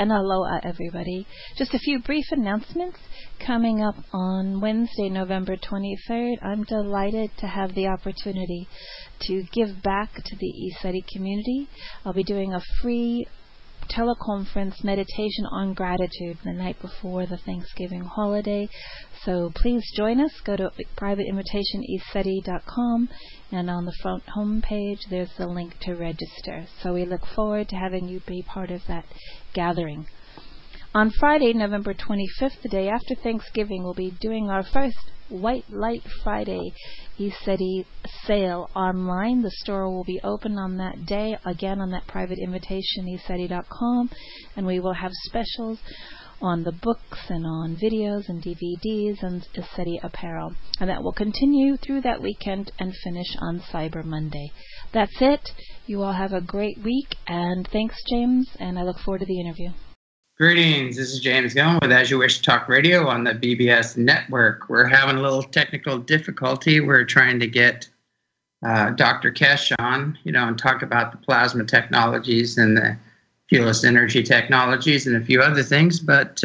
and aloha, everybody. Just a few brief announcements. Coming up on Wednesday, November 23rd, I'm delighted to have the opportunity to give back to the ECETI community. I'll be doing a free teleconference meditation on gratitude the night before the Thanksgiving holiday. So please join us. Go to privateinvitationeceti.com, and on the front home page there's the link to register. So we look forward to having you be part of that gathering. On Friday, November 25th, the day after Thanksgiving, we'll be doing our first White Light Friday ECETI sale online. The store will be open on that day, again on that private invitation, ECETI.com, and we will have specials on the books and on videos and DVDs and ECETI apparel. And that will continue through that weekend and finish on Cyber Monday. That's it. You all have a great week, and thanks, James, and I look forward to the interview. Greetings, this is James Gillen with As You Wish Talk Radio on the BBS network. We're having a little technical difficulty. We're trying to get Dr. Kesh on, and talk about the plasma technologies and the fuelless energy technologies and a few other things, but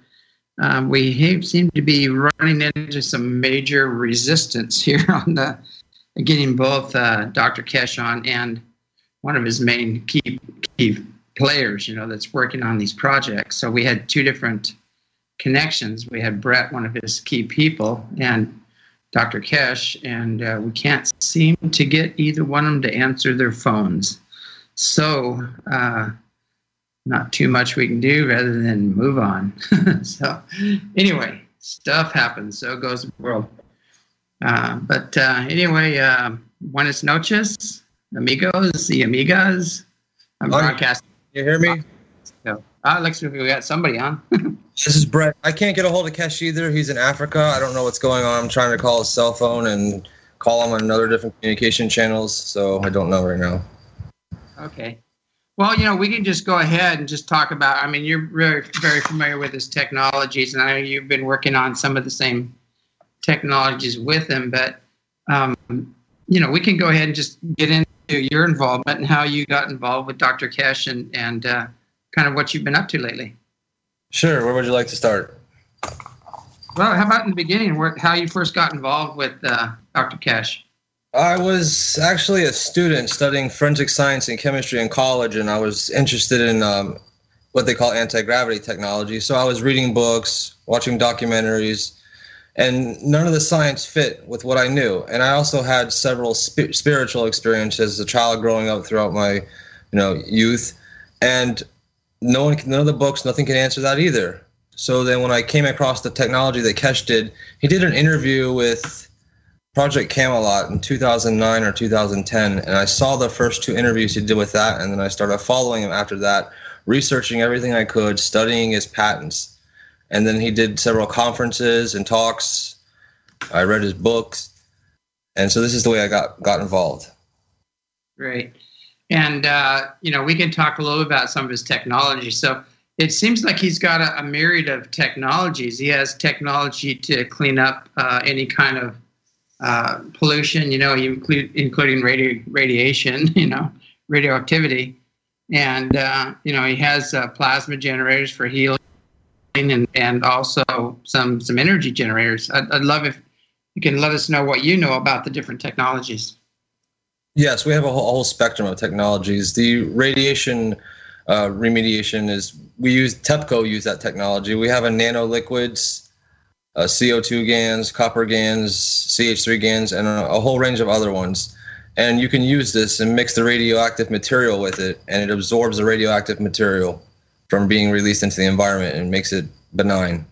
we seem to be running into some major resistance here on getting both Dr. Kesh on and one of his main key players, that's working on these projects. So we had two different connections. We had Brett, one of his key people, and Dr. Kesh, and we can't seem to get either one of them to answer their phones. So not too much we can do rather than move on. So anyway, stuff happens. So goes the world. But anyway, buenas noches, amigos y amigas. I'm broadcasting. You hear me? Looks like we got somebody on. This is Brett. I can't get a hold of Kesh either. He's in Africa. I don't know what's going on. I'm trying to call his cell phone and call him on other different communication channels, so I don't know right now. Okay. Well, we can just go ahead and just talk about, you're very, very familiar with his technologies, and I know you've been working on some of the same technologies with him, but, we can go ahead and just get into your involvement and how you got involved with Dr. Kesh and kind of what you've been up to lately. Sure. Where would you like to start? Well, how about in the beginning, how you first got involved with Dr. Kesh? I was actually a student studying forensic science and chemistry in college, and I was interested in what they call anti-gravity technology. So I was reading books, watching documentaries, and none of the science fit with what I knew. And I also had several spiritual experiences as a child growing up throughout my youth, and none of the books, nothing can answer that either. So then when I came across the technology that Kesh did, he did an interview with Project Camelot in 2009 or 2010, and I saw the first two interviews he did with that, and then I started following him after that, researching everything I could, studying his patents. And then he did several conferences and talks. I read his books, and so this is the way I got involved. Great. And, we can talk a little about some of his technology. So it seems like he's got a myriad of technologies. He has technology to clean up any kind of pollution, including radiation, radioactivity. And, he has plasma generators for healing and also some energy generators. I'd love if you can let us know what you know about the different technologies. Yes, we have a whole spectrum of technologies. The radiation remediation TEPCO use that technology. We have a nanoliquids, CO2 GaNs, copper GaNs, CH3 GaNs, and a whole range of other ones. And you can use this and mix the radioactive material with it, and it absorbs the radioactive material from being released into the environment and makes it benign.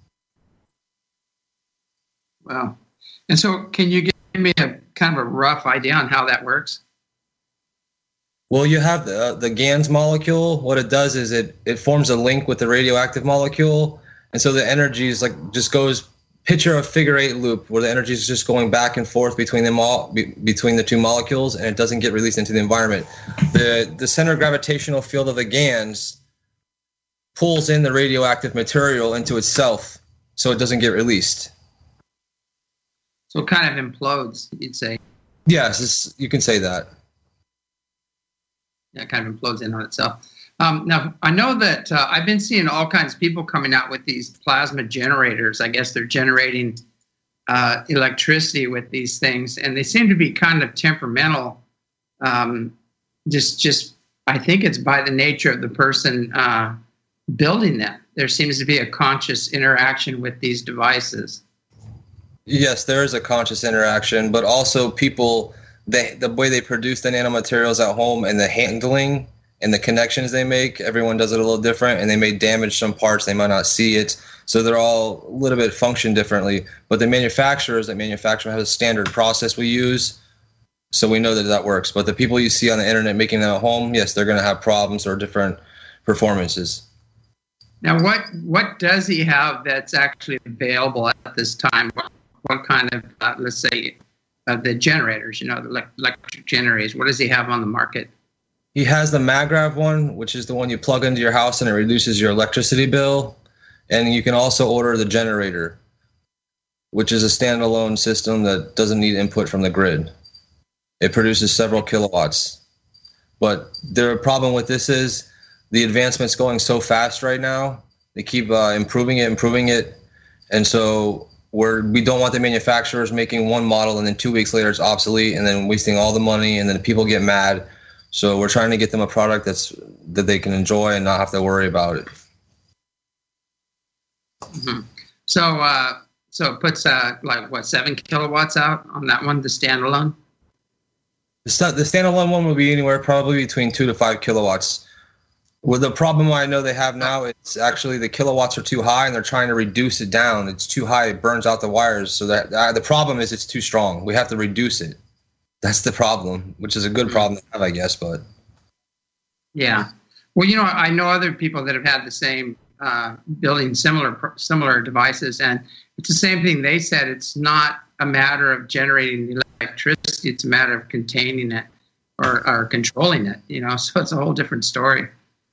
Wow. And so can you give me a kind of a rough idea on how that works? Well, you have the GaNs molecule. What it does is it forms a link with the radioactive molecule. And so the energy is just goes, picture a figure eight loop where the energy is just going back and forth between the two molecules, and it doesn't get released into the environment. The center gravitational field of the GaNs pulls in the radioactive material into itself so it doesn't get released. So it kind of implodes, you'd say. Yes, you can say that. Yeah, it kind of implodes in on itself. Now, I know that I've been seeing all kinds of people coming out with these plasma generators. I guess they're generating electricity with these things, and they seem to be kind of temperamental. Just I think it's by the nature of the person building them. There seems to be a conscious interaction with these devices. Yes, there is a conscious interaction, but also people, the way they produce the nanomaterials at home and the handling and the connections they make, everyone does it a little different, and they may damage some parts. They might not see it. So they're all a little bit function differently. But the manufacturers that manufacture have a standard process we use, so we know that works. But the people you see on the internet making them at home, yes, they're going to have problems or different performances. Now, what does he have that's actually available at this time? What kind of, let's say, the generators, the electric generators, what does he have on the market? He has the Magrav one, which is the one you plug into your house and it reduces your electricity bill. And you can also order the generator, which is a standalone system that doesn't need input from the grid. It produces several kilowatts. But the problem with this is the advancement's going so fast right now. They keep improving it. And so we don't want the manufacturers making one model and then 2 weeks later it's obsolete and then wasting all the money and then people get mad. So we're trying to get them a product that they can enjoy and not have to worry about it. Mm-hmm. So it puts 7 kilowatts out on that one, the standalone? The standalone one will be anywhere probably between 2 to 5 kilowatts. Well, the problem I know they have now, it's actually the kilowatts are too high and they're trying to reduce it down. It's too high, it burns out the wires. So that the problem is it's too strong. We have to reduce it. That's the problem, which is a good problem to have, I guess. But yeah, well, I know other people that have had the same building similar devices, and it's the same thing. They said it's not a matter of generating the electricity; it's a matter of containing it or controlling it. So it's a whole different story.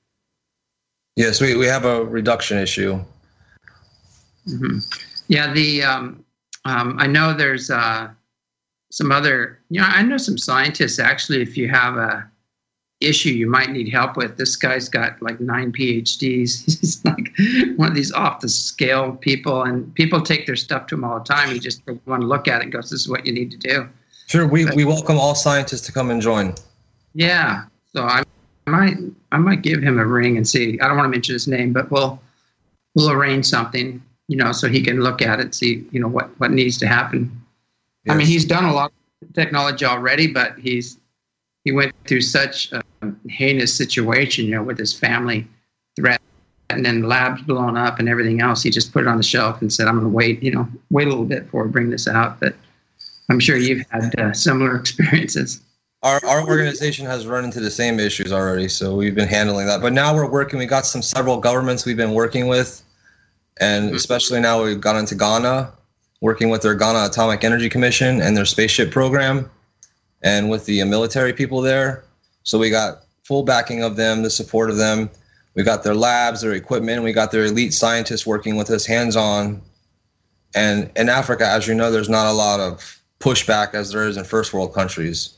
Yes, we have a reduction issue. Mm-hmm. Yeah, I know there's some other, I know some scientists actually, if you have a issue you might need help with, this guy's got like 9 PhDs. He's like one of these off the scale people, and people take their stuff to him all the time. He just want to look at it and goes, this is what you need to do. Sure, we welcome all scientists to come and join. Yeah, so I might give him a ring and see. I don't want to mention his name, but we'll arrange something, so he can look at it, see, what needs to happen. Yes. I mean, he's done a lot of technology already, but he went through such a heinous situation, with his family threat, and then the lab's blown up and everything else. He just put it on the shelf and said, I'm going to wait a little bit before I bring this out. But I'm sure you've had similar experiences. Our organization has run into the same issues already, so we've been handling that. But now we're working. We got several governments we've been working with, and especially now we've gone into Ghana, working with their Ghana Atomic Energy Commission and their spaceship program, and with the military people there. So we got full backing of them, the support of them. We got their labs, their equipment. We got their elite scientists working with us hands-on. And in Africa, as you know, there's not a lot of pushback as there is in first world countries.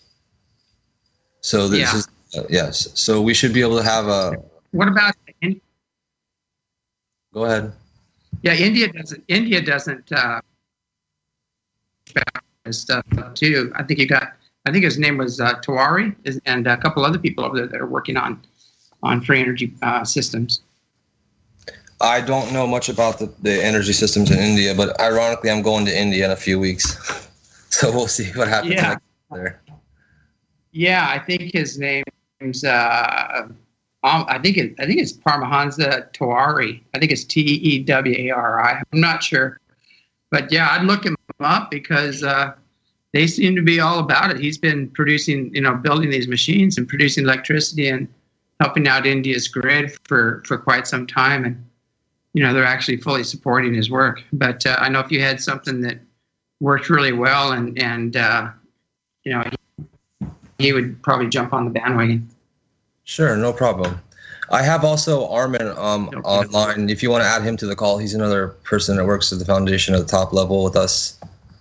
So this is yes. So we should be able to have a. What about India? Go ahead. Yeah, India doesn't stuff too. I think his name was Tawari, and a couple other people over there that are working on free energy systems. I don't know much about the energy systems in India, but ironically, I'm going to India in a few weeks, so we'll see what happens there. Yeah, I think his name's I think it's Paramahansa Tewari. I think it's Tewari. I'm not sure, but yeah, I'd look him up because they seem to be all about it. He's been producing, building these machines and producing electricity and helping out India's grid for quite some time, and they're actually fully supporting his work. But I know if you had something that worked really well, and he would probably jump on the bandwagon. Sure, no problem. I have also Armin online. If you want to add him to the call, he's another person that works at the foundation at the top level with us.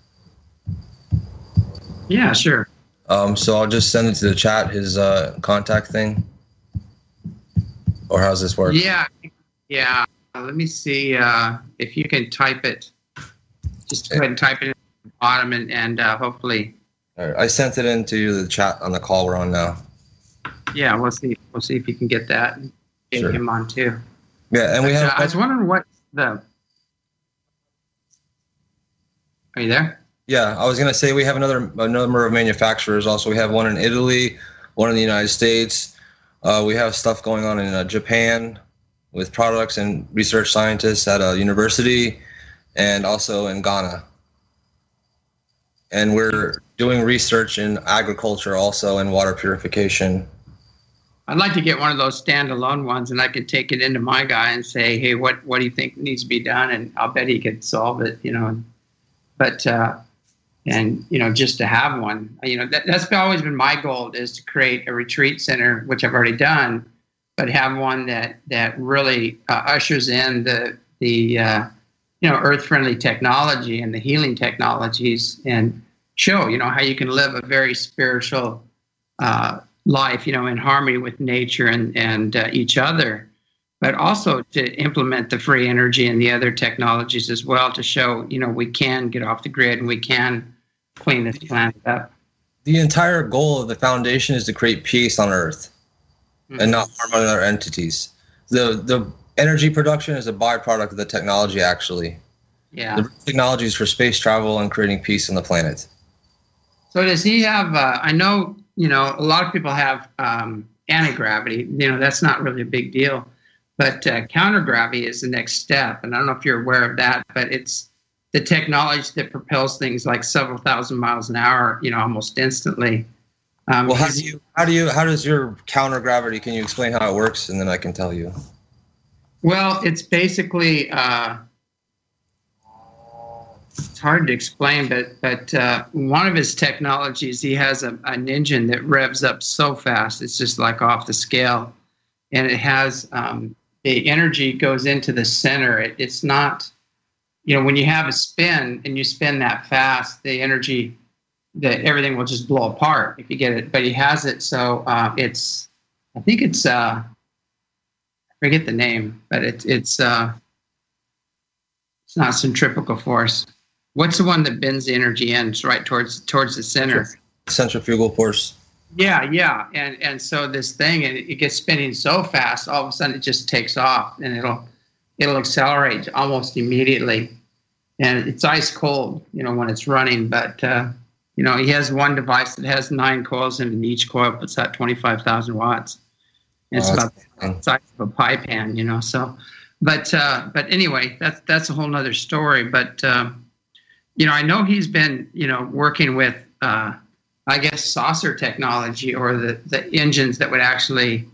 Yeah, sure. So I'll just send it to the chat, his contact thing. or how's this work? Yeah. Let me see if you can type it. Just go ahead and type it in the bottom, and hopefully. All right. I sent it into the chat on the call we're on now. Yeah, we'll see. We'll see if you can get that and get Sure. him on too. Yeah, and we have. I was wondering what the. Are you there? Yeah, I was gonna say we have a number of manufacturers. Also, we have one in Italy, one in the United States. We have stuff going on in Japan with products and research scientists at a university, and also in Ghana. And we're doing research in agriculture also and water purification. I'd like to get one of those standalone ones, and I could take it into my guy and say, "Hey, what do you think needs to be done?" And I'll bet he could solve it, you know. But and you know, just to have one, you know, that's always been my goal, is to create a retreat center, which I've already done, but have one that really ushers in the you know, earth-friendly technology and the healing technologies, and show, you know, how you can live a very spiritual life, you know, in harmony with nature and each other, but also to implement the free energy and the other technologies as well, to show, you know, we can get off the grid and we can clean this planet up. The entire goal of the foundation is to create peace on Earth and not harm other entities. The energy production is a byproduct of the technology, actually. Yeah. The technology is for space travel and creating peace on the planet. So does he have, I know, you know, a lot of people have anti-gravity. You know, that's not really a big deal. But counter-gravity is the next step. And I don't know if you're aware of that, but it's the technology that propels things like several thousand miles an hour, you know, almost instantly. Well, how does your counter-gravity, can you explain how it works? And then I can tell you. Well, it's basically, it's hard to explain, but one of his technologies, he has an engine that revs up so fast, it's just like off the scale. And it has, the energy goes into the center. It's not, you know, when you have a spin and you spin that fast, the energy, everything will just blow apart if you get it. But he has it, so it's, I think it's, I forget the name, but it's not centrifugal force. What's the one that bends the energy in right towards the center? Centrifugal force. Yeah, and so this thing, and it gets spinning so fast, all of a sudden it just takes off, and it'll accelerate almost immediately, and it's ice cold, you know, when it's running. But you know, he has one device that has 9 coils in it, and each coil puts out 25,000 watts. And it's about the size of a pie pan, you know. So, but anyway, that's a whole nother story. But you know, I know he's been, you know, working with, I guess, saucer technology, or the engines that would actually,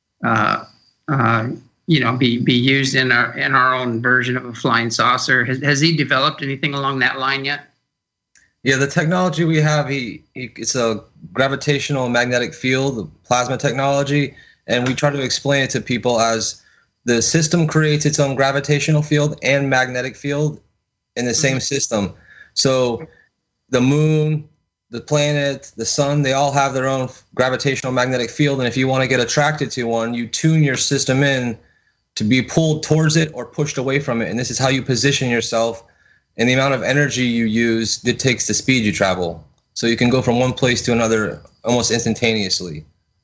you know, be used in our own version of a flying saucer. Has he developed anything along that line yet? Yeah, the technology we have, it's a gravitational magnetic field, the plasma technology, and we try to explain it to people as the system creates its own gravitational field and magnetic field in the same system. So the moon, the planet, the sun, they all have their own gravitational magnetic field, and if you want to get attracted to one, you tune your system in to be pulled towards it or pushed away from it, and this is how you position yourself, and the amount of energy you use dictates the speed you travel. So you can go from one place to another almost instantaneously.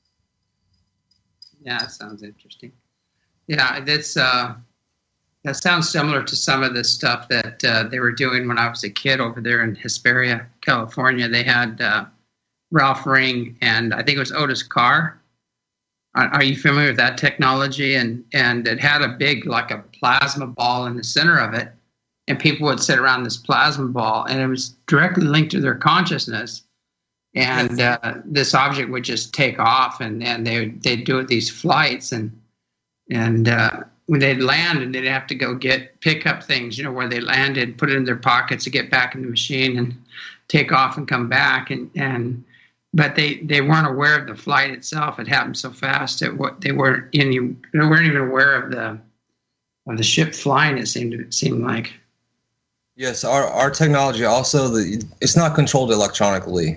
Yeah, that sounds interesting. Yeah, that sounds similar to some of the stuff that they were doing when I was a kid over there in Hesperia, California. They had Ralph Ring and I think it was Otis Carr. Are you familiar with that technology? And it had a big, like a plasma ball in the center of it, and people would sit around this plasma ball, and it was directly linked to their consciousness. And this object would just take off, and they'd do these flights, and when they'd land, and they'd have to go pick up things, you know, where they landed, put it in their pockets to get back in the machine and take off and come back, but they weren't aware of the flight itself. It happened so fast that they weren't even aware of the ship flying. It seemed like. Yes, our technology also, it's not controlled electronically.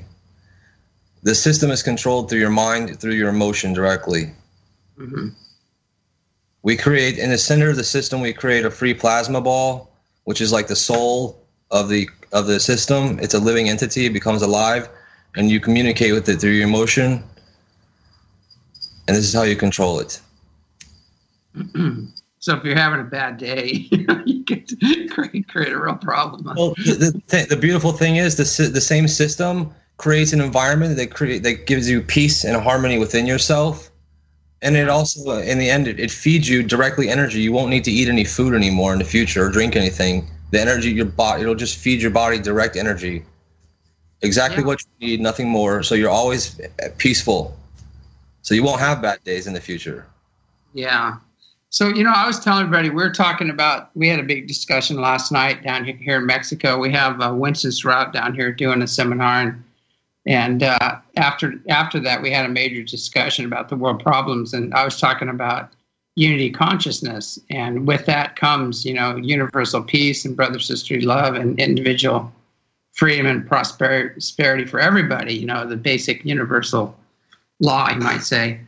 The system is controlled through your mind, through your emotion directly. Mm-hmm. We create, in the center of the system, we create a free plasma ball, which is like the soul of the system. It's a living entity. It becomes alive, and you communicate with it through your emotion. And this is how you control it. So if you're having a bad day, you get to create a real problem. Well, the beautiful thing is the same system creates an environment that gives you peace and harmony within yourself. And it also, in the end, it feeds you directly energy. You won't need to eat any food anymore in the future or drink anything. The energy, your body, it'll just feed your body direct energy. Exactly what you need, nothing more. So you're always peaceful. So you won't have bad days in the future. Yeah. So, I was telling everybody, we had a big discussion last night down here in Mexico. We have Winston Strout down here doing a seminar. And after that, we had a major discussion about the world problems. And I was talking about unity consciousness. And with that comes, universal peace and brother-sister love and individual freedom and prosperity for everybody, the basic universal law, you might say.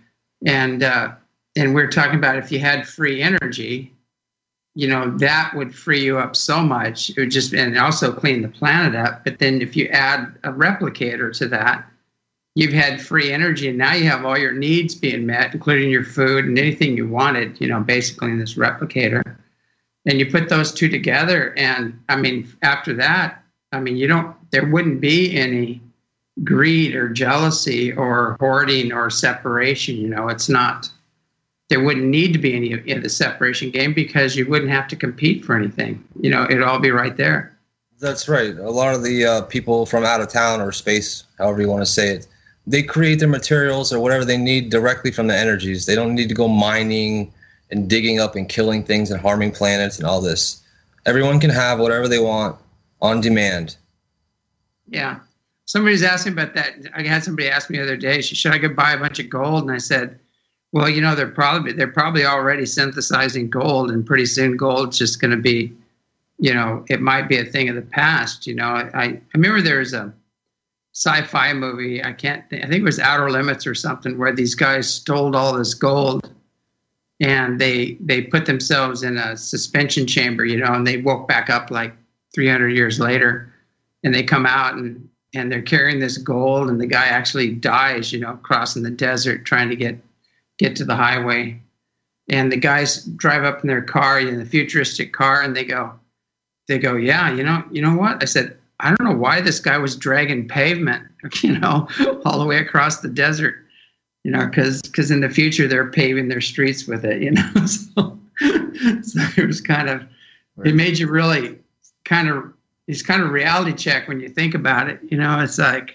And we're talking about if you had free energy, that would free you up so much. It would and also clean the planet up. But then if you add a replicator to that, you've had free energy, and now you have all your needs being met, including your food and anything you wanted, basically in this replicator. And you put those two together, and after that, there wouldn't be any greed or jealousy or hoarding or separation. It's not. There wouldn't need to be any in the separation game because you wouldn't have to compete for anything. It'd all be right there. That's right. A lot of the people from out of town or space, however you want to say it, they create their materials or whatever they need directly from the energies. They don't need to go mining and digging up and killing things and harming planets and all this. Everyone can have whatever they want on demand. Yeah. Somebody's asking about that. I had somebody ask me the other day, should I go buy a bunch of gold? And I said, well, they're probably already synthesizing gold, and pretty soon gold's just going to be, it might be a thing of the past. I remember there was a sci-fi movie. I think it was Outer Limits or something, where these guys stole all this gold, and they put themselves in a suspension chamber, and they woke back up like 300 years later, and they come out and they're carrying this gold, and the guy actually dies, crossing the desert trying to get to the highway, and the guys drive up in their car, in the futuristic car, and they go, yeah, you know what? I said, I don't know why this guy was dragging pavement, all the way across the desert, because in the future they're paving their streets with it, so it was it made you really it's kind of reality check when you think about it, it's like,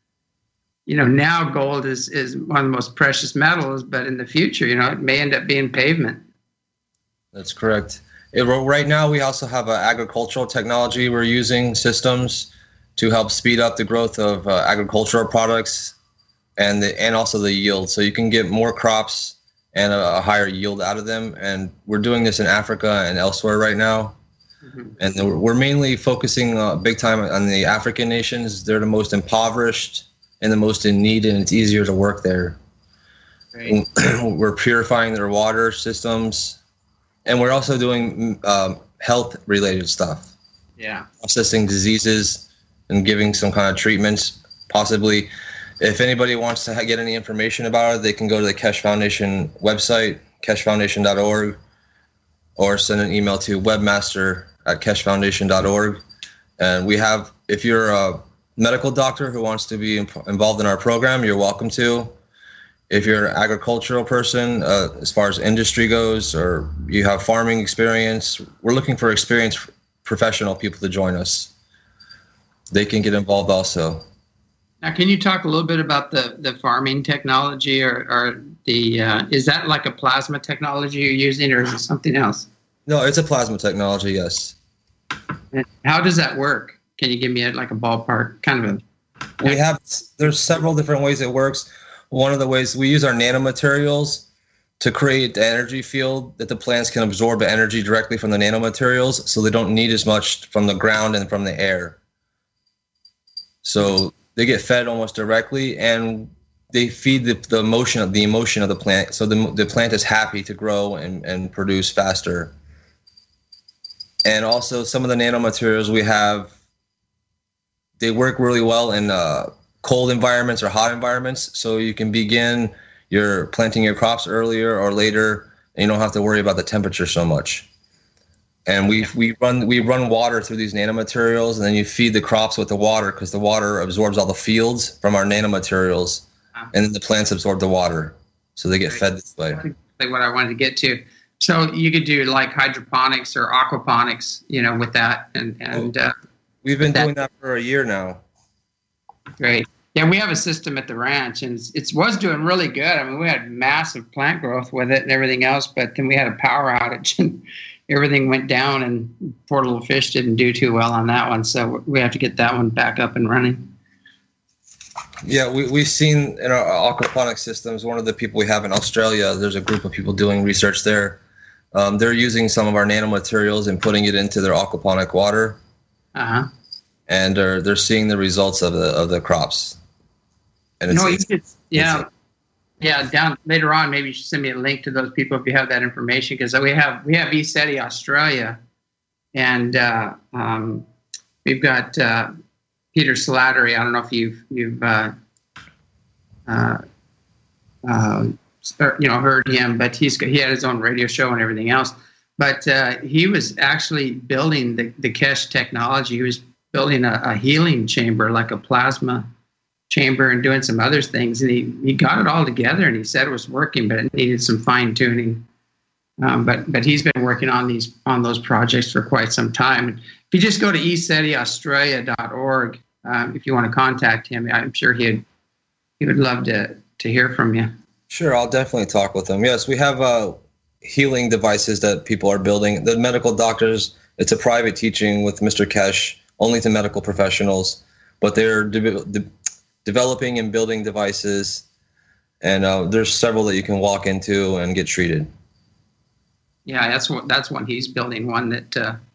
now gold is one of the most precious metals, but in the future, it may end up being pavement. That's correct. Right now, we also have agricultural technology. We're using systems to help speed up the growth of agricultural products and also the yield. So you can get more crops and a higher yield out of them. And we're doing this in Africa and elsewhere right now. Mm-hmm. And we're mainly focusing big time on the African nations. They're the most impoverished and the most in need, and it's easier to work there. Right. We're purifying their water systems, and we're also doing health-related stuff. Yeah. Processing diseases and giving some kind of treatments, possibly. If anybody wants to get any information about it, they can go to the Keshe Foundation website, keshefoundation.org, or send an email to webmaster@keshefoundation.org. And we have, if you're a medical doctor who wants to be involved in our program, you're welcome to. If you're an agricultural person, as far as industry goes, or you have farming experience, we're looking for experienced professional people to join us. They can get involved also. Now, can you talk a little bit about the farming technology, or the is that like a plasma technology you're using, or is it something else? No, it's a plasma technology, yes. And how does that work? Can you give me a ballpark kind of there's several different ways it works. One of the ways we use our nanomaterials to create the energy field that the plants can absorb the energy directly from the nanomaterials, so they don't need as much from the ground and from the air. So they get fed almost directly, and they feed the emotion of the plant, so the plant is happy to grow and produce faster. And also some of the nanomaterials we have, they work really well in cold environments or hot environments, so you can begin your planting your crops earlier or later, and you don't have to worry about the temperature so much. And we run water through these nanomaterials, and then you feed the crops with the water because the water absorbs all the fields from our nanomaterials, and then the plants absorb the water, so they get fed this way. That's exactly what I wanted to get to. So you could do like hydroponics or aquaponics, with that, and we've been doing that for a year now. Great. Yeah, we have a system at the ranch, and it was doing really good. I mean, we had massive plant growth with it and everything else, but then we had a power outage, and everything went down, and poor little fish didn't do too well on that one, so we have to get that one back up and running. Yeah, we've seen in our aquaponic systems, one of the people we have in Australia, there's a group of people doing research there. They're using some of our nanomaterials and putting it into their aquaponic water. Uh-huh. And they're seeing the results of the crops. And down later on, maybe you should send me a link to those people if you have that information, because we have ESETI Australia, and we've got Peter Slattery. I don't know if you've heard him, but he had his own radio show and everything else. But he was actually building the Kesh technology. He was building a healing chamber, like a plasma chamber, and doing some other things. And he got it all together, and he said it was working, but it needed some fine tuning. But he's been working on those projects for quite some time. And if you just go to esetiaustralia.org, if you want to contact him, I'm sure he would love to hear from you. Sure, I'll definitely talk with him. Yes, we have healing devices that people are building. The medical doctors, it's a private teaching with Mr. Kesh, only to medical professionals, but they're developing and building devices, and there's several that you can walk into and get treated. Yeah, that's one he's building, one that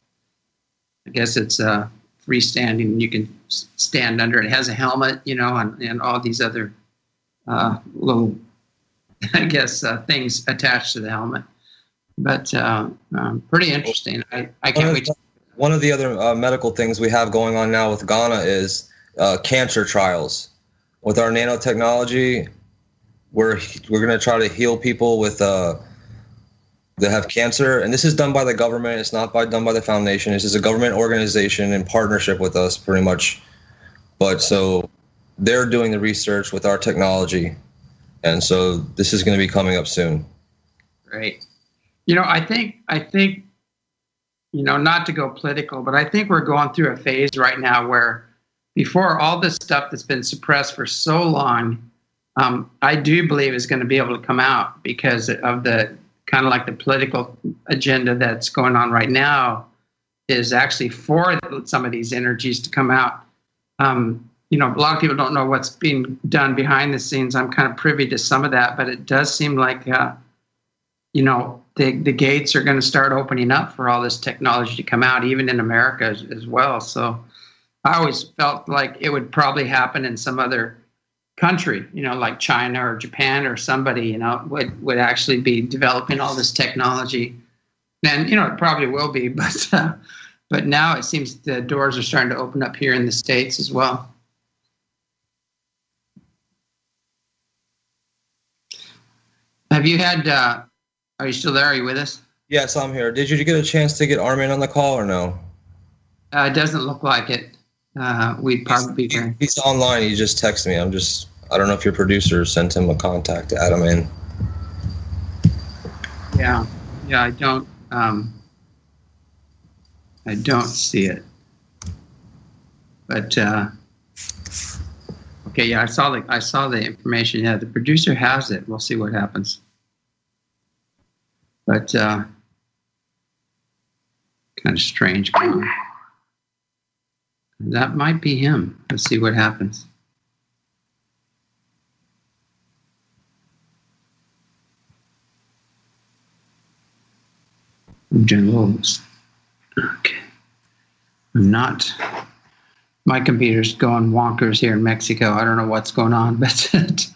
I guess it's freestanding. You can stand under it. It has a helmet, and all these other little, I guess, things attached to the helmet. But pretty interesting. I can't wait. One of the other medical things we have going on now with Ghana is cancer trials. With our nanotechnology, we're going to try to heal people with that have cancer, and this is done by the government. It's not done by the foundation. This is a government organization in partnership with us, pretty much. But so they're doing the research with our technology, and so this is going to be coming up soon. Great. I think not to go political, but I think we're going through a phase right now where, before all this stuff that's been suppressed for so long, I do believe is going to be able to come out because of the kind of like the political agenda that's going on right now is actually for some of these energies to come out. A lot of people don't know what's being done behind the scenes. I'm kind of privy to some of that, but it does seem like, the gates are going to start opening up for all this technology to come out, even in America as well. So I always felt like it would probably happen in some other country, like China or Japan or somebody, would actually be developing all this technology. And, it probably will be, but now it seems the doors are starting to open up here in the States as well. Have you had, are you still there? Are you with us? Yes, I'm here. Did you get a chance to get Armin on the call or no? It doesn't look like it. We'd probably be here. He's online. He just texted me. I don't know if your producer sent him a contact to add him in. Yeah, I don't see it. But okay, yeah, I saw the information. Yeah, the producer has it. We'll see what happens. But kind of strange. That might be him. Let's see what happens. Okay. I'm not My computer's going wonkers here in Mexico. I don't know what's going on, but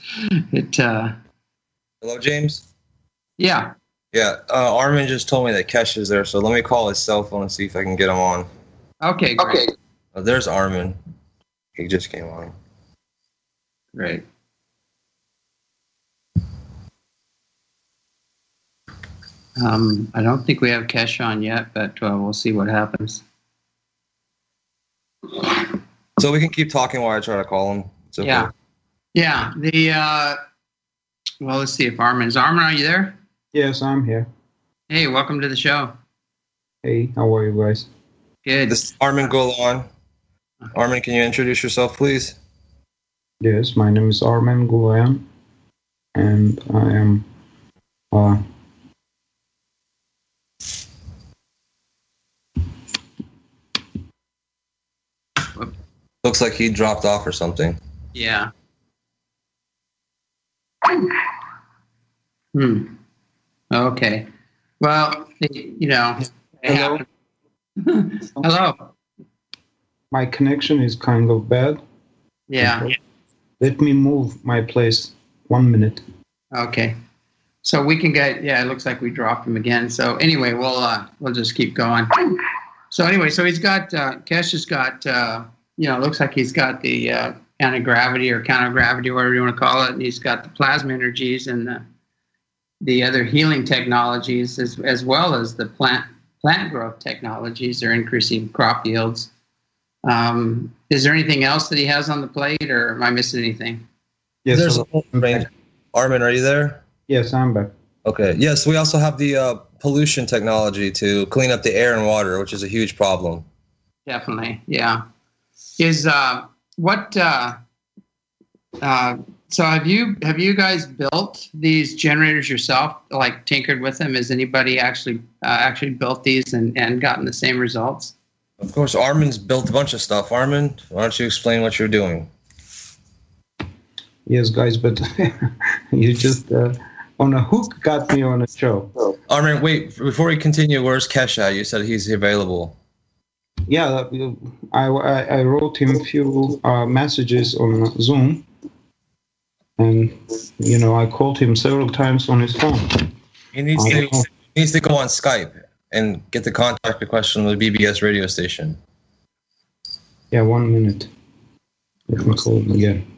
Hello, James? Yeah. Yeah, Armin just told me that Kesh is there, so let me call his cell phone and see if I can get him on. Okay, great. There's Armin. He just came on. Great. I don't think we have Kesh on yet, but we'll see what happens. So we can keep talking while I try to call him. It's okay. Yeah. Well, let's see if Armin is. Armin, are you there? Yes, I'm here. Hey, welcome to the show. Hey, how are you guys? Good. This is Armin Golan. Armin, can you introduce yourself, please? Yes, my name is Armin Gulayan, and I am Looks like he dropped off or something. Yeah. Okay. Well, Hello? Hello. My connection is kind of bad. Yeah. Let me move my place 1 minute. Okay. So we can get. Yeah, it looks like we dropped him again. So anyway, we'll just keep going. So anyway, so he's got Kesh has got. It looks like he's got the anti-gravity or counter-gravity, whatever you want to call it, and he's got the plasma energies and the other healing technologies, as well as the plant growth technologies. Are increasing crop yields. Is there anything else that he has on the plate, or am I missing anything? Yes, There's Armin, are you there? Yes, I'm back. Okay. Yes, we also have the pollution technology to clean up the air and water, which is a huge problem. Definitely, yeah. So have you guys built these generators yourself, like tinkered with them? Has anybody actually built these and gotten the same results? Of course, Armin's built a bunch of stuff. Armin, why don't you explain what you're doing? Yes, guys, but you just on a hook got me on a show. Armin, wait, before we continue, where's Kesha? You said he's available. Yeah, I wrote him a few messages on Zoom, and I called him several times on his phone. He needs to go on Skype and get the contact request from the BBS radio station. Yeah, 1 minute. Let me call him again.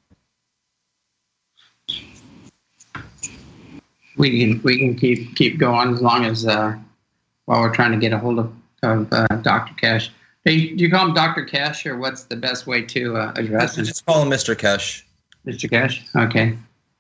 We can keep going as long as while we're trying to get a hold of Dr. Kesh. Hey, do you call him Dr. Kesh, or what's the best way to address him? Just call him Mr. Kesh. Mr. Kesh? Okay.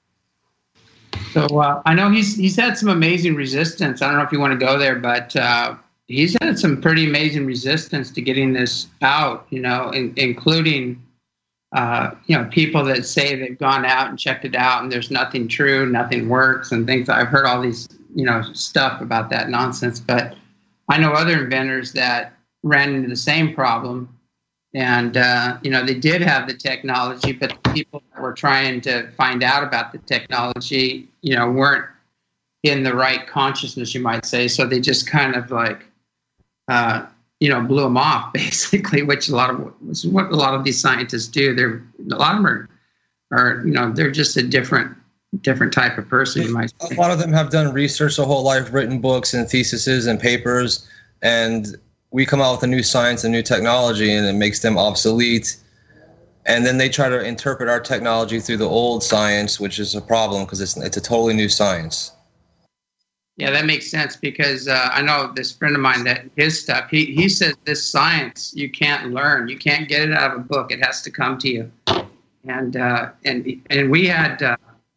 So I know he's had some amazing resistance. I don't know if you want to go there, but he's had some pretty amazing resistance to getting this out, including people that say they've gone out and checked it out and there's nothing true, nothing works and things. I've heard all these, stuff about that nonsense, but I know other inventors that ran into the same problem, and they did have the technology, but the people that were trying to find out about the technology, weren't in the right consciousness, you might say. So they just kind of like, blew them off, basically, which is what a lot of these scientists do. A lot of them are they're just a different type of person, you might say. A lot of them have done research their whole life, written books and theses and papers, and we come out with a new science and new technology, and it makes them obsolete. And then they try to interpret our technology through the old science, which is a problem because it's a totally new science. Yeah, that makes sense, because I know this friend of mine that his stuff, he says this science you can't learn. You can't get it out of a book. It has to come to you. And we had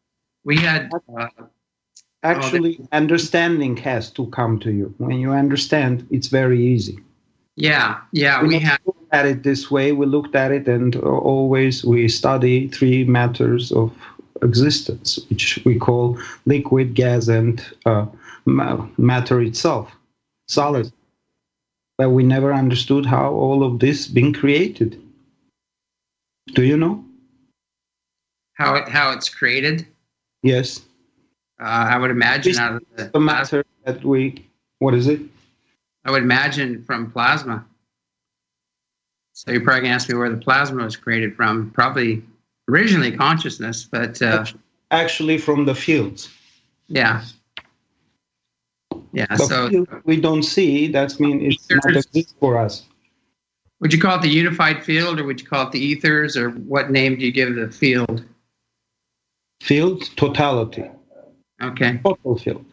actually, understanding has to come to you. When you understand, it's very easy. Yeah, we looked at it this way. We looked at it, and always we study three matters of existence, which we call liquid, gas, and matter itself, solid. But we never understood how all of this been created. Do you know how it's created? Yes. I would imagine out of the matter that we. What is it? I would imagine from plasma. So you're probably going to ask me where the plasma was created from. Probably originally consciousness, but actually from the fields. Yeah. Yeah. The So field we don't see. That means it's not exist for us. Would you call it the unified field, or would you call it the ethers, or what name do you give the field? Field totality. Okay. Total field.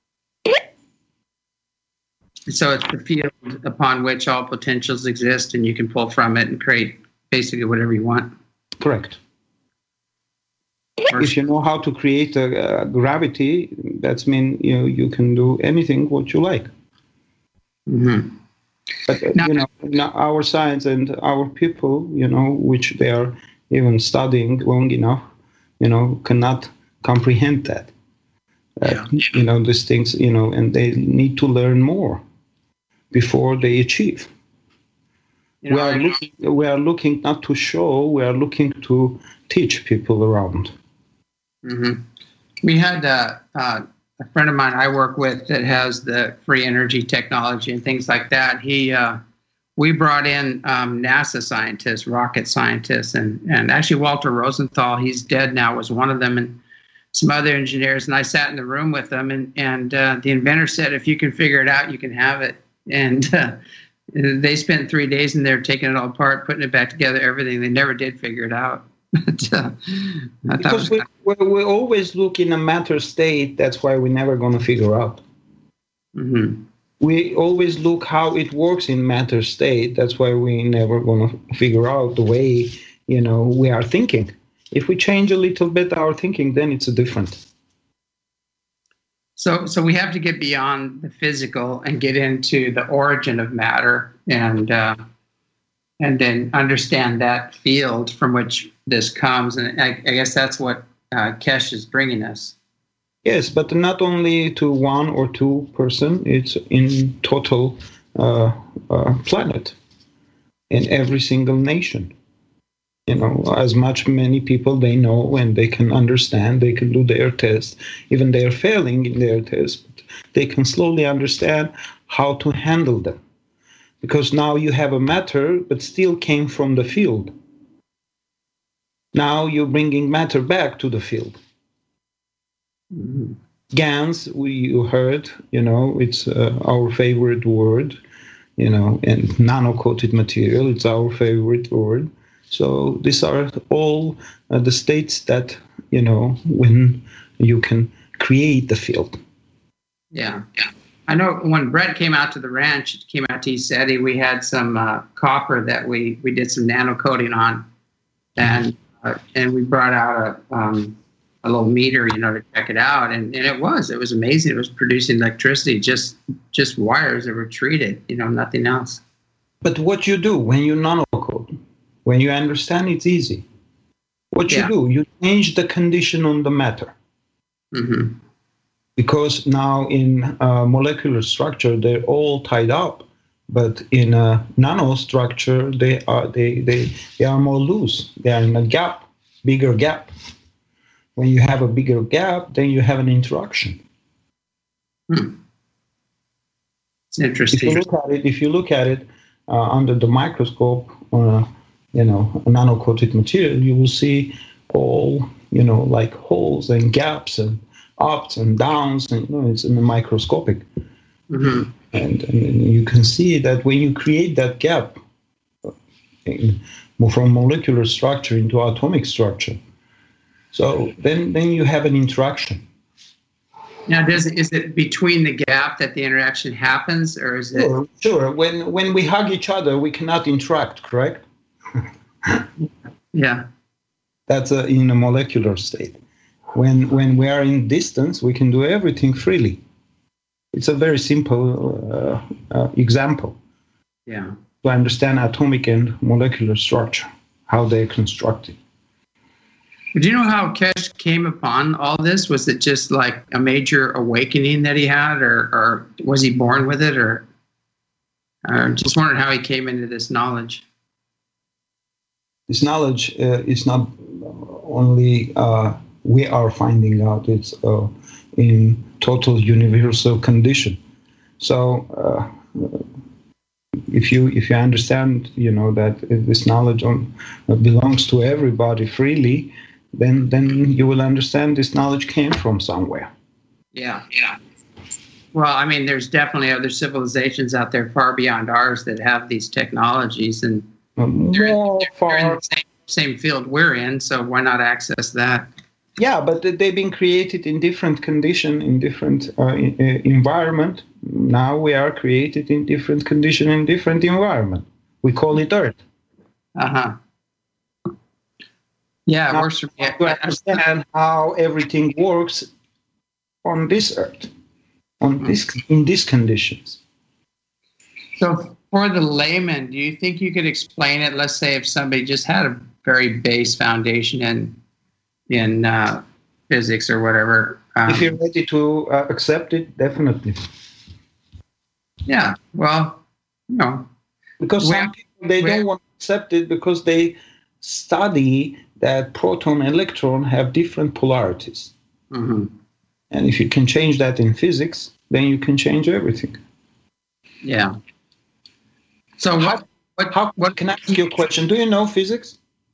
So it's the field upon which all potentials exist, and you can pull from it and create basically whatever you want. Correct. If you know how to create a gravity, that's mean you can do anything what you like. Mm-hmm. But now our science and our people, which they are even studying long enough, cannot comprehend that. These things, and they need to learn more before they achieve. We are looking not to show, we are looking to teach people around. Mm-hmm. We had a friend of mine I work with that has the free energy technology and things like that. We brought in NASA scientists, rocket scientists, and actually Walter Rosenthal, he's dead now, was one of them, and some other engineers. And I sat in the room with them, and the inventor said, if you can figure it out, you can have it. And they spent 3 days in there taking it all apart, putting it back together, everything. They never did figure it out. Because we always look in a matter state. That's why we're never going to figure out. Mm-hmm. We always look how it works in matter state. That's why we never going to figure out the way we are thinking. If we change a little bit our thinking, then it's different. So we have to get beyond the physical and get into the origin of matter, and then understand that field from which this comes. And I guess that's what Kesh is bringing us. Yes, but not only to one or two person, it's in total planet, in every single nation. As many people they know and they can understand, they can do their test. Even they are failing in their test, but they can slowly understand how to handle them. Because now you have a matter, but still came from the field. Now you're bringing matter back to the field. Mm-hmm. GANs, you heard, it's our favorite word, and nano-coated material, it's our favorite word. So these are all the states that, when you can create the field. Yeah. I know when Brett came out to the ranch, came out to ECETI, we had some copper that we did some nano coating on, and we brought out a little meter, to check it out, and it was amazing. It was producing electricity, just wires that were treated, nothing else. But what you do when you nano coat, when you understand, it's easy. What you do, you change the condition on the matter. Mm-hmm. Because now in molecular structure, they're all tied up. But in a nanostructure, they are more loose. They are in a gap, bigger gap. When you have a bigger gap, then you have an interaction. It's interesting. If you look at it under the microscope on a nano-coated material, you will see all like holes and gaps and ups and downs, and it's in the microscopic. Mm-hmm. And you can see that when you create that gap from molecular structure into atomic structure, so then you have an interaction. Now, is it between the gap that the interaction happens, or is it? Sure. When we hug each other, we cannot interact, correct? Yeah. That's in a molecular state. When we are in distance, we can do everything freely. It's a very simple example. Yeah. To understand atomic and molecular structure, how they're constructed. Do you know how Kesh came upon all this? Was it just like a major awakening that he had, or was he born with it, or just wondering how he came into this knowledge? This knowledge is not only we are finding out, it's in total universal condition. So if you understand, that this knowledge belongs to everybody freely, then you will understand this knowledge came from somewhere. Yeah. Well, I mean, there's definitely other civilizations out there far beyond ours that have these technologies, and they're in the same field we're in, so why not access that? Yeah, but they've been created in different condition, in different environment. Now we are created in different condition, in different environment. We call it Earth. Uh-huh. Yeah, it works for me. To understand how everything works on this Earth, in these conditions. So for the layman, do you think you could explain it? Let's say if somebody just had a very base foundation in physics or whatever. If you're ready to accept it, definitely. Yeah, well, because some people, they don't want to accept it because they study that proton and electron have different polarities. Mm-hmm. And if you can change that in physics, then you can change everything. Yeah. So what can I ask you a question? Do you know physics?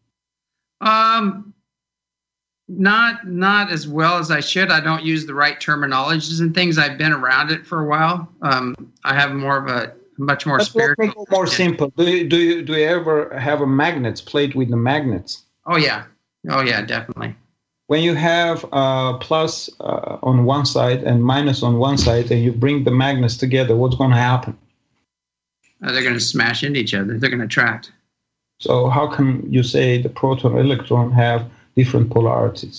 Not as well as I should. I don't use the right terminologies and things. I've been around it for a while. I have more of a much more spiritual. Let's make it more simple. Do you ever have a magnets played with the magnets? Oh yeah, definitely. When you have plus on one side and minus on one side, and you bring the magnets together, what's going to happen? They're going to smash into each other. They're going to attract. So how can you say the proton and electron have different polarities?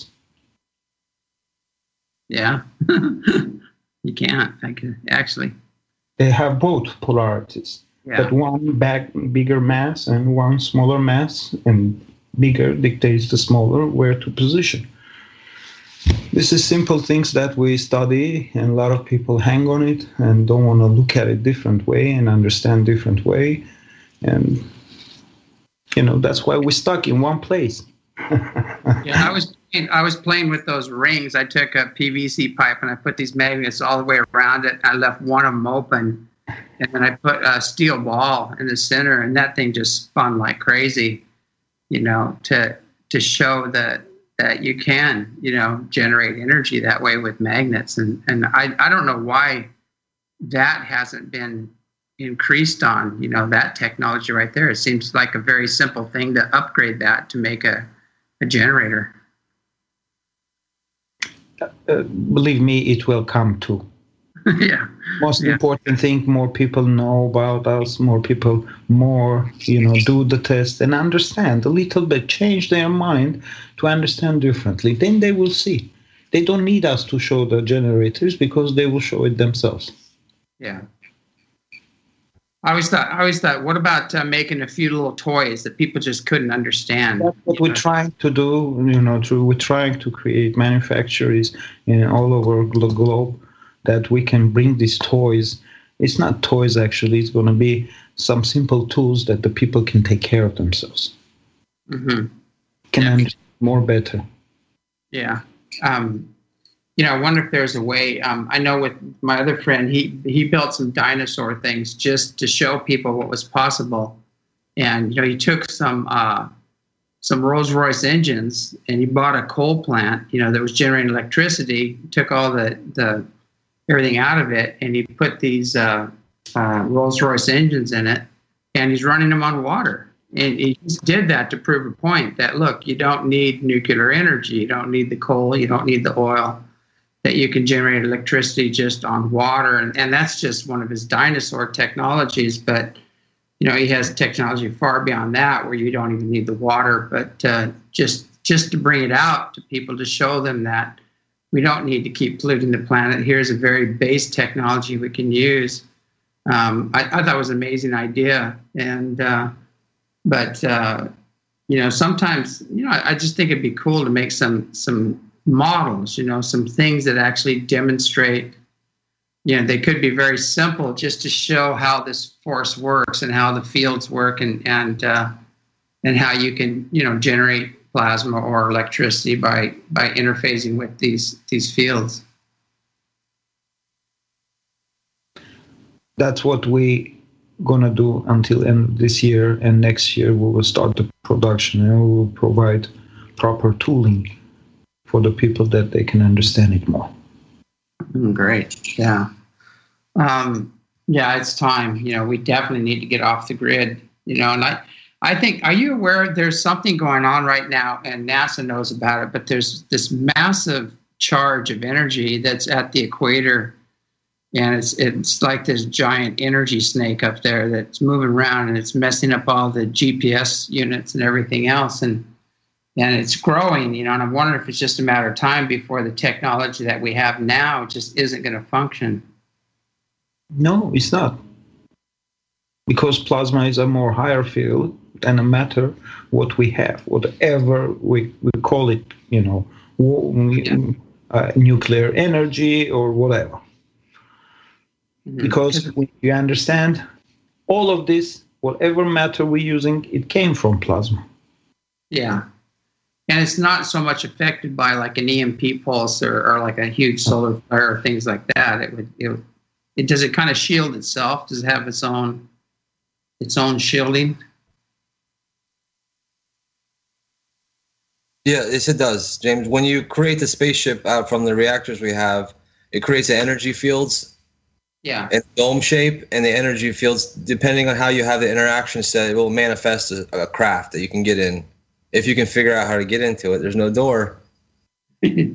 Yeah, you can't. Actually. They have both polarities, but one bigger mass and one smaller mass, and bigger dictates the smaller where to position. This is simple things that we study, and a lot of people hang on it and don't want to look at it different way and understand different way, and that's why we're stuck in one place. Yeah, I was playing with those rings. I took a PVC pipe and I put these magnets all the way around it. I left one of them open, and then I put a steel ball in the center, and that thing just spun like crazy. To show that you can, generate energy that way with magnets, and I don't know why that hasn't been increased on, that technology right there. It seems like a very simple thing to upgrade that to make a generator. Believe me, it will come too. Yeah. Most important thing, more people know about us, more people do the test and understand a little bit, change their mind to understand differently. Then they will see. They don't need us to show the generators because they will show it themselves. Yeah. I always thought, what about making a few little toys that people just couldn't understand? That's what we're trying to do. We're trying to create manufacturers all over the globe that we can bring these toys. It's not toys, actually. It's going to be some simple tools that the people can take care of themselves. Mm-hmm. Can understand more better. Yeah. I wonder if there's a way. I know with my other friend, he built some dinosaur things just to show people what was possible. And, he took some Rolls-Royce engines, and he bought a coal plant, that was generating electricity, took all the everything out of it, and he put these Rolls-Royce engines in it, and he's running them on water. And he just did that to prove a point that, look, you don't need nuclear energy, you don't need the coal, you don't need the oil, that you can generate electricity just on water. And that's just one of his dinosaur technologies. But, he has technology far beyond that where you don't even need the water. But just to bring it out to people, to show them that we don't need to keep polluting the planet. Here's a very base technology we can use. I thought it was an amazing idea. And but sometimes, I just think it'd be cool to make some models, some things that actually demonstrate, they could be very simple just to show how this force works and how the fields work and how you can, generate plasma or electricity by interfacing with these fields. That's what we going to do until end of this year, and next year we will start the production, and we will provide proper tooling for the people that they can understand it more. Great. Yeah. Yeah, it's time. You know, we definitely need to get off the grid. You know, and I think, are you aware there's something going on right now, and NASA knows about it, but there's this massive charge of energy that's at the equator, and it's like this giant energy snake up there that's moving around, and it's messing up all the GPS units and everything else, and it's growing, you know, and I'm wondering if it's just a matter of time before the technology that we have now just isn't going to function. No, it's not. Because plasma is a more higher field than a matter what we have, whatever we call it, you know, nuclear energy or whatever. Mm-hmm. Because when you understand all of this, whatever matter we're using, it came from plasma. Yeah. And it's not so much affected by like an EMP pulse or like a huge solar flare or things like that. It does it kind of shield itself? Does it have its own shielding? Yeah, yes, it does, James. When you create the spaceship out from the reactors we have, it creates the energy fields. Yeah. In dome shape, and the energy fields, depending on how you have the interaction set, it will manifest a craft that you can get in. If you can figure out how to get into it, there's no door. Yeah.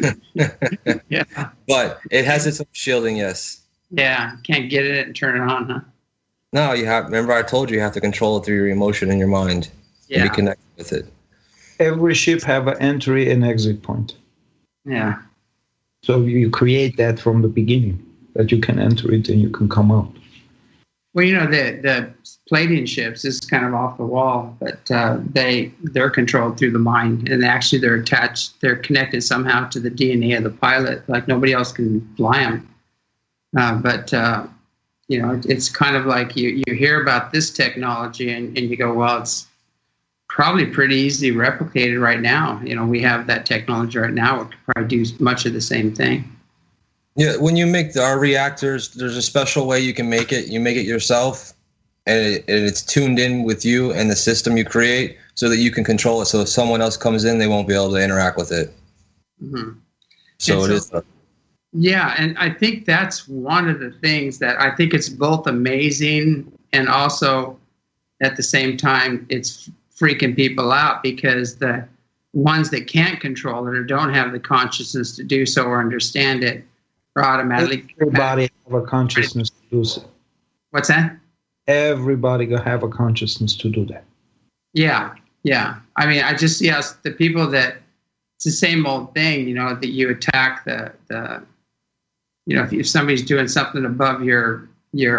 But it has its own shielding, yes. Yeah, can't get it and turn it on, huh? No, you have. Remember, I told you have to control it through your emotion and your mind. Yeah. And be connected with it. Every ship have an entry and exit point. Yeah. So you create that from the beginning, that you can enter it and you can come out. Well, you know, the Palladian ships is kind of off the wall, but they're controlled through the mind, and actually they're connected somehow to the DNA of the pilot, like nobody else can fly them. But you know, it's kind of like you hear about this technology and you go, well, it's probably pretty easily replicated right now. You know, we have that technology right now. We could probably do much of the same thing. Yeah, when you make our reactors, there's a special way you can make it. You make it yourself, and it's tuned in with you and the system you create so that you can control it. So if someone else comes in, they won't be able to interact with it. Mm-hmm. So it is. Yeah, and I think that's one of the things that I think it's both amazing and also at the same time it's freaking people out, because the ones that can't control it or don't have the consciousness to do so or understand it are automatically... Everybody have a consciousness to do so. What's that? Everybody gonna have a consciousness to do that. Yeah. I mean, I just see us, the people that, it's the same old thing, you know, that you attack the you know, if somebody's doing something above your you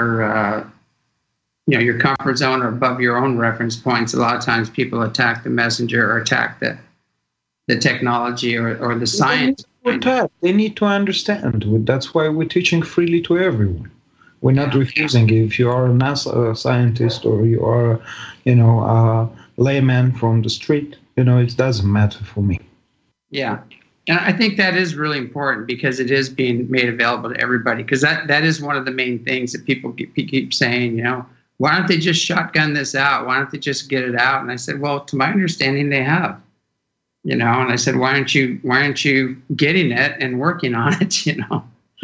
know, your comfort zone or above your own reference points, a lot of times people attack the messenger or attack the technology or the science. They need to understand. That's why we're teaching freely to everyone. We're not refusing. If you are a NASA scientist or you are, you know, a layman from the street, you know, it doesn't matter for me. Yeah. And I think that is really important because it is being made available to everybody, because that is one of the main things that people keep saying, you know, why don't they just shotgun this out? Why don't they just get it out? And I said, well, to my understanding, they have, you know, and I said, why aren't you getting it and working on it, you know?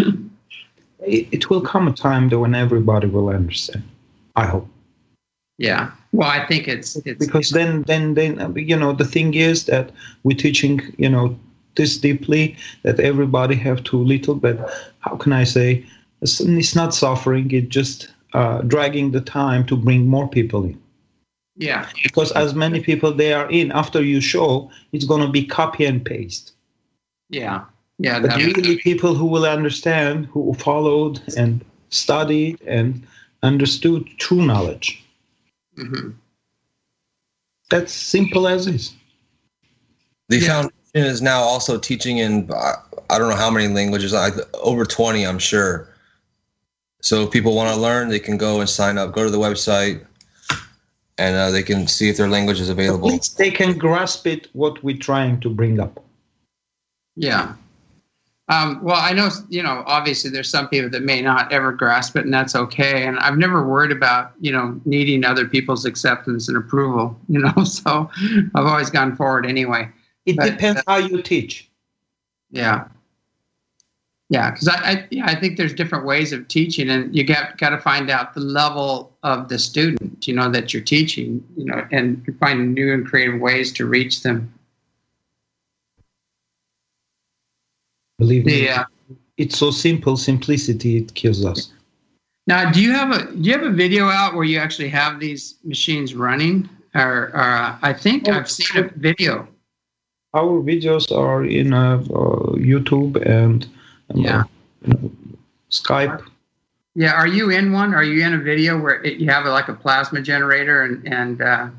It will come a time though when everybody will understand, I hope. Yeah. Well, I think it's because then, you know, the thing is that we're teaching, you know, this deeply that everybody have too little, but how can I say, it's not suffering, it's just dragging the time to bring more people in. Yeah. Because as many people they are in, after you show, it's going to be copy and paste. Yeah. Yeah. But really people who will understand, who followed and studied and understood true knowledge. Mm-hmm. That's simple as is. The foundation is now also teaching in, I don't know how many languages, over 20, I'm sure. So if people want to learn, they can go and sign up, go to the website, and they can see if their language is available. At least they can grasp it, what we're trying to bring up. Yeah. Well, I know, obviously there's some people that may not ever grasp it, and that's okay. And I've never worried about, needing other people's acceptance and approval, so I've always gone forward anyway. It depends how you teach. Yeah. Yeah, because I think there's different ways of teaching, and you got to find out the level of the student, that you're teaching, and find new and creative ways to reach them. Believe me, it's so simple. Simplicity, it kills us. Now, do you have a video out where you actually have these machines running? Or I think I've seen a video. Our videos are in YouTube and Skype. Yeah, are you in one? Are you in a video where you have like a plasma generator and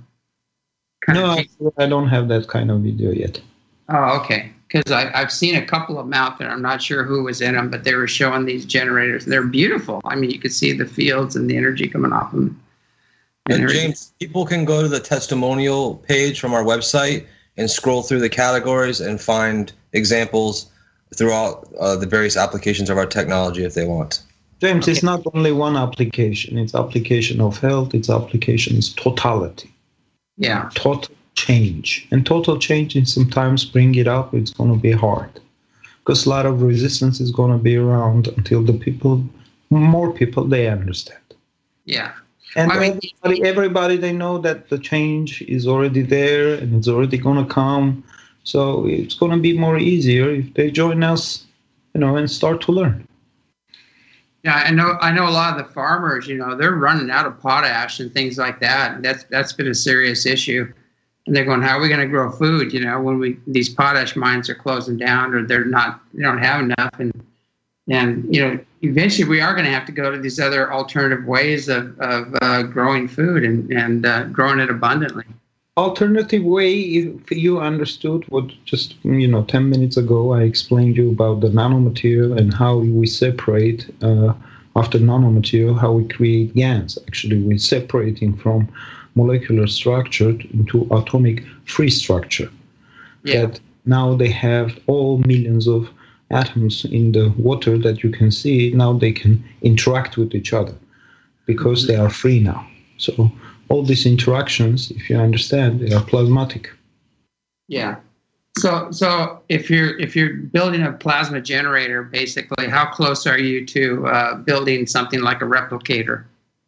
No, I don't have that kind of video yet. Oh, okay. Because I've seen a couple of them out there. I'm not sure who was in them, but they were showing these generators. They're beautiful. I mean, you could see the fields and the energy coming off them. And James, people can go to the testimonial page from our website and scroll through the categories and find examples throughout the various applications of our technology if they want. James, It's not only one application. It's application of health. It's applications totality. Yeah. Total change. And total change is sometimes bring it up. It's going to be hard because a lot of resistance is going to be around until more people, they understand. Yeah. And everybody, they know that the change is already there and it's already going to come. So it's going to be more easier if they join us, and start to learn. Yeah, I know a lot of the farmers, they're running out of potash and things like that. And that's been a serious issue. And they're going, how are we going to grow food, when these potash mines are closing down or they don't have enough. And eventually we are going to have to go to these other alternative ways of growing food and growing it abundantly. Alternative way, if you understood what just 10 minutes ago I explained you about the nanomaterial and how we separate after nanomaterial, how we create GANs. Actually, we're separating from molecular structure into atomic free structure. Yeah. That now they have all millions of atoms in the water that you can see. Now they can interact with each other because they are free now. So all these interactions, if you understand, they are plasmatic. Yeah. So if you're building a plasma generator, basically, how close are you to building something like a replicator?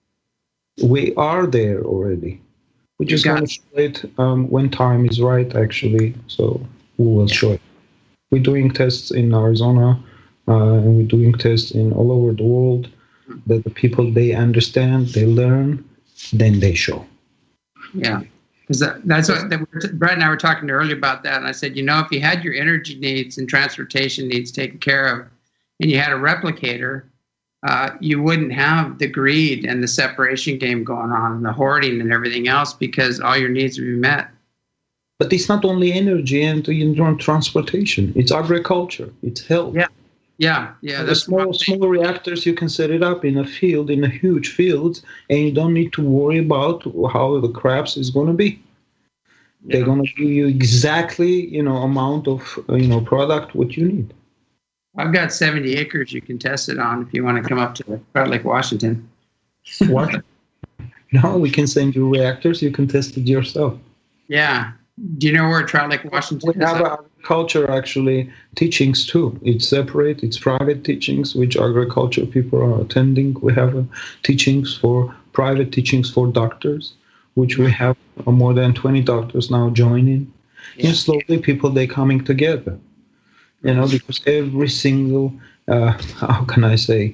We are there already. We just want to show it when time is right, actually. So we will show it. We're doing tests in Arizona, and we're doing tests in all over the world that the people, they understand, they learn, then they show. Yeah. Because that's what Brett and I were talking earlier about that. And I said, if you had your energy needs and transportation needs taken care of and you had a replicator, you wouldn't have the greed and the separation game going on and the hoarding and everything else because all your needs would be met. But it's not only energy and transportation. It's agriculture. It's health. Yeah. The small reactors, you can set it up in a field, in a huge field, and you don't need to worry about how the crops is going to be. Yeah. They're going to give you exactly, amount of, product what you need. I've got 70 acres you can test it on if you want to come up to Trout Lake, Washington. What? No, we can send you reactors. You can test it yourself. Yeah. Do you know where Trout Lake, Washington is? We have agriculture, actually, teachings too. It's separate. It's private teachings, which agriculture people are attending. We have teachings for private teachings for doctors, which we have more than 20 doctors now joining. Yeah. And slowly people, they're coming together. Because every single, how can I say,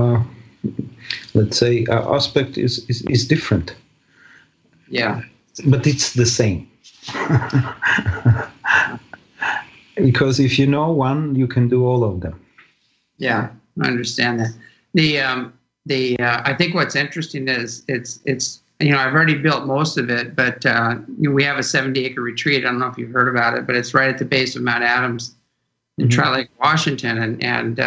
let's say, aspect is different. Yeah. But it's the same. Because if you know one, you can do all of them. Yeah, I understand that. I think what's interesting is it's I've already built most of it, but we have a 70-acre retreat. I don't know if you've heard about it, but it's right at the base of Mount Adams in Trout Lake, Washington, and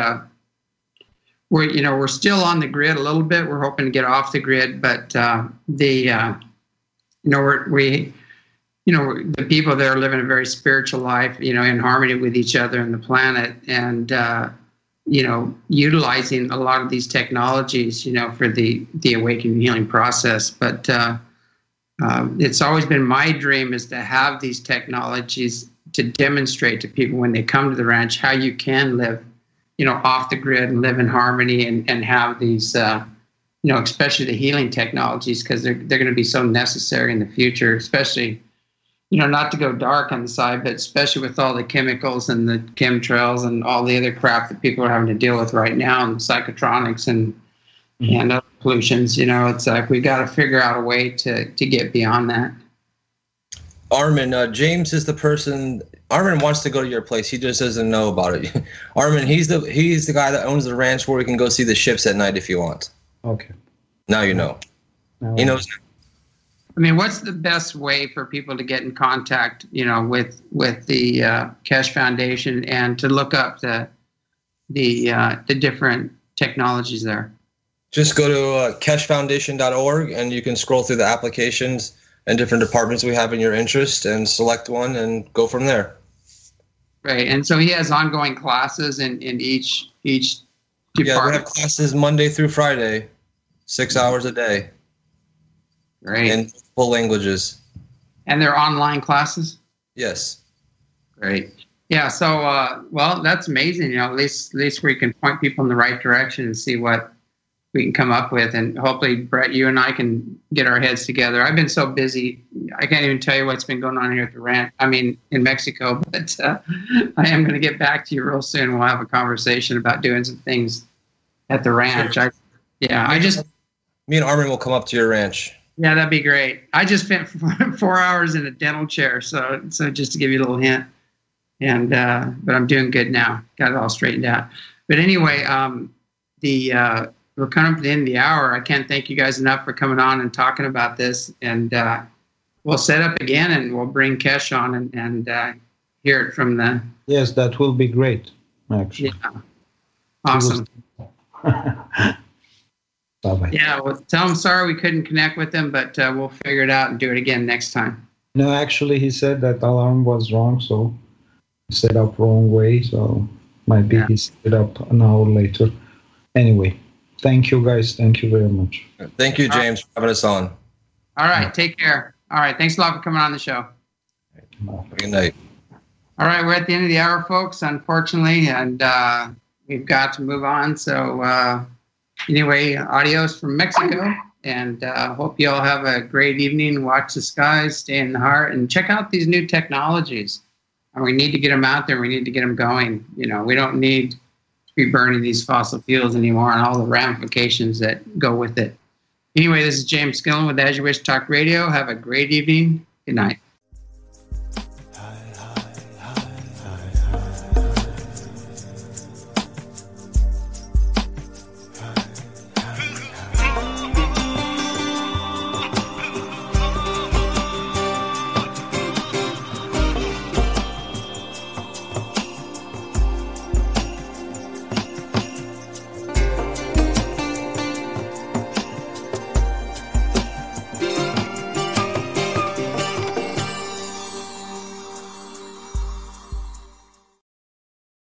we're still on the grid a little bit. We're hoping to get off the grid, but the people there are living a very spiritual life, in harmony with each other and the planet, and utilizing a lot of these technologies, for the awakening healing process. But it's always been my dream is to have these technologies to demonstrate to people when they come to the ranch how you can live, off the grid and live in harmony and have these, especially the healing technologies, because they're going to be so necessary in the future, especially, not to go dark on the side, but especially with all the chemicals and the chemtrails and all the other crap that people are having to deal with right now, and psychotronics and other pollutions. It's like we got to figure out a way to get beyond that. Armin, James is the person. Armin wants to go to your place. He just doesn't know about it. Armin, he's the guy that owns the ranch where we can go see the ships at night if you want. Okay. Now you know. He knows. I mean, what's the best way for people to get in contact, with the Keshe Foundation and to look up the different technologies there? Just go to keshefoundation.org and you can scroll through the applications and different departments we have in your interest and select one and go from there. Right, and so he has ongoing classes in each department. Yeah, we have classes Monday through Friday, 6 hours a day. Great. In multiple languages. And they're online classes? Yes. Great. Yeah, so, that's amazing. At least we can point people in the right direction and see what we can come up with. And hopefully, Brett, you and I can get our heads together. I've been so busy, I can't even tell you what's been going on here at the ranch. I mean, in Mexico. But I am going to get back to you real soon. We'll have a conversation about doing some things at the ranch. Sure. Me and Armin will come up to your ranch. Yeah, that'd be great. I just spent 4 hours in a dental chair, so just to give you a little hint. And but I'm doing good now. Got it all straightened out. But anyway, we're coming up to the end of the hour. I can't thank you guys enough for coming on and talking about this. And we'll set up again, and we'll bring Keshe on and hear it from the. Yes, that will be great. Actually. Yeah. Awesome. Bye-bye. Yeah, well, tell him sorry we couldn't connect with him, but we'll figure it out and do it again next time. No, actually, he said that alarm was wrong, so set up wrong way, so might be he set it up an hour later. Anyway, thank you, guys. Thank you very much. Thank you, James, for having us on. All right, take care. All right, thanks a lot for coming on the show. Good night. All right, we're at the end of the hour, folks, unfortunately, and we've got to move on, so... Anyway, adios from Mexico, and hope you all have a great evening. Watch the skies, stay in the heart, and check out these new technologies. And we need to get them out there. We need to get them going. We don't need to be burning these fossil fuels anymore and all the ramifications that go with it. Anyway, this is James Skillen with As You Wish Talk Radio. Have a great evening. Good night.